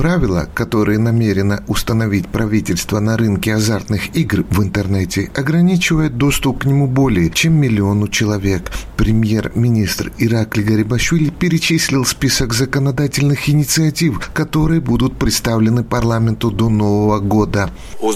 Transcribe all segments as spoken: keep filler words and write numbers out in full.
Правила, которые намерено установить правительство на рынке азартных игр в интернете, ограничивают доступ к нему более чем миллиону человек. Премьер-министр Иракли Гарибашвили перечислил список законодательных инициатив, которые будут представлены парламенту до Нового года.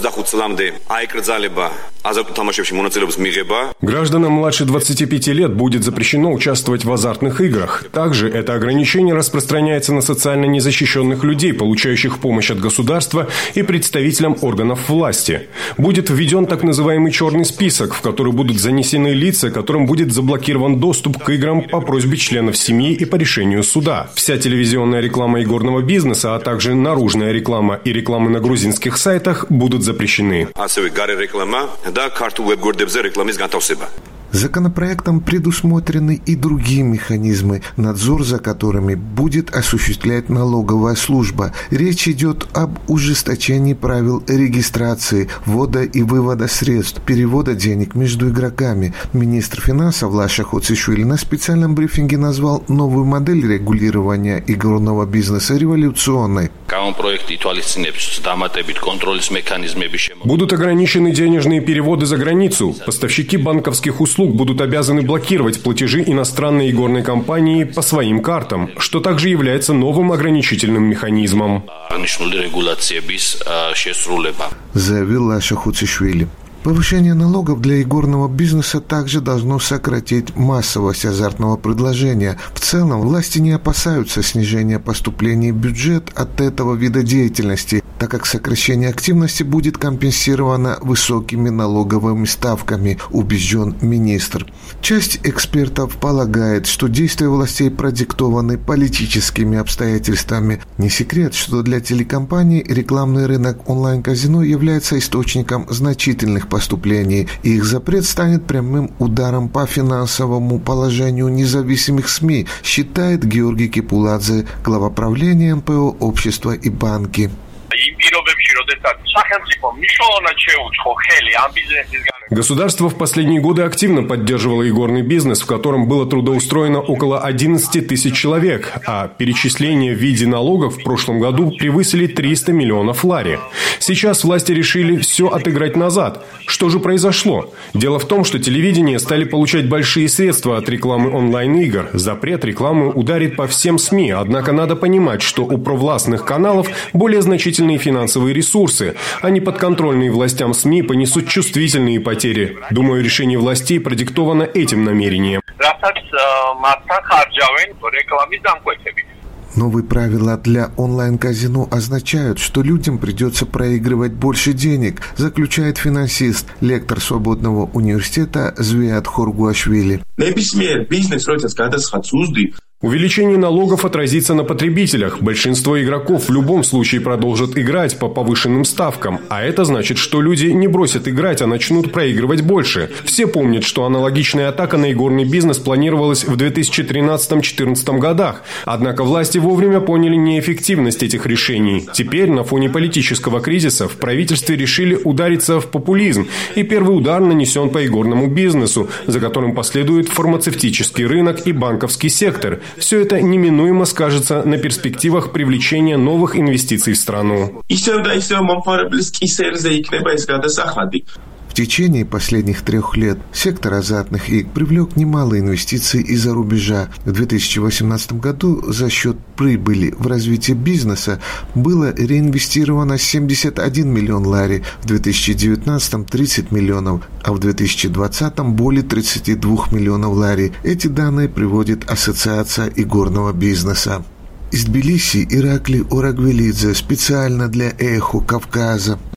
Гражданам младше двадцати пяти лет будет запрещено участвовать в азартных играх. Также это ограничение распространяется на социально незащищенных людей, получающих помощь от государства и представителям органов власти. Будет введен так называемый черный список, в который будут занесены лица, которым будет заблокирован доступ к играм по просьбе членов семьи и по решению суда. Вся телевизионная реклама игорного бизнеса, а также наружная реклама и рекламы на грузинских сайтах будут запрещены. Законопроектом предусмотрены и другие механизмы, надзор за которыми будет осуществлять налоговая служба. Речь идет об ужесточении правил регистрации, ввода и вывода средств, перевода денег между игроками. Министр финансов Лаша Хоцишвили на специальном брифинге назвал новую модель регулирования игорного бизнеса революционной. Будут ограничены денежные переводы за границу. Поставщики банковских услуг будут обязаны блокировать платежи иностранной игорной компании по своим картам, что также является новым ограничительным механизмом, заявил Лаша Хоцишвили. Повышение налогов для игорного бизнеса также должно сократить массовость азартного предложения. В целом, власти не опасаются снижения поступлений в бюджет от этого вида деятельности, так как сокращение активности будет компенсировано высокими налоговыми ставками, убежден министр. Часть экспертов полагает, что действия властей продиктованы политическими обстоятельствами. Не секрет, что для телекомпаний рекламный рынок онлайн-казино является источником значительных поступлений, и их запрет станет прямым ударом по финансовому положению независимых СМИ, считает Георгий Кипуладзе, глава правления эн пэ о «Общество и банки». Государство в последние годы активно поддерживало игорный бизнес, в котором было трудоустроено около одиннадцати тысяч человек, а перечисления в виде налогов в прошлом году превысили триста миллионов лари. Сейчас власти решили все отыграть назад. Что же произошло? Дело в том, что телевидение стали получать большие средства от рекламы онлайн-игр. Запрет рекламы ударит по всем СМИ, однако надо понимать, что у провластных каналов более значительные финансовые ресурсы. Они подконтрольные властям СМИ понесут чувствительные потери. Думаю, решение властей продиктовано этим намерением. Новые правила для онлайн-казино означают, что людям придется проигрывать больше денег, заключает финансист, лектор Свободного университета Звиат Хоргуашвили. Увеличение налогов отразится на потребителях. Большинство игроков в любом случае продолжат играть по повышенным ставкам. А это значит, что люди не бросят играть, а начнут проигрывать больше. Все помнят, что аналогичная атака на игорный бизнес планировалась в две тысячи тринадцатом — две тысячи четырнадцатом годах. Однако власти вовремя поняли неэффективность этих решений. Теперь на фоне политического кризиса в правительстве решили удариться в популизм. И первый удар нанесен по игорному бизнесу, за которым последует фармацевтический рынок и банковский сектор. Все это неминуемо скажется на перспективах привлечения новых инвестиций в страну. В течение последних трех лет сектор азартных игр привлек немало инвестиций из-за рубежа. В две тысячи восемнадцатом году за счет прибыли в развитие бизнеса было реинвестировано семьдесят один миллион лари, в две тысячи девятнадцатом – тридцать миллионов, а в две тысячи двадцатом – более тридцати двух миллионов лари. Эти данные приводит Ассоциация игорного бизнеса. Из Тбилиси Иракли Орагвелидзе специально для «Эхо Кавказа».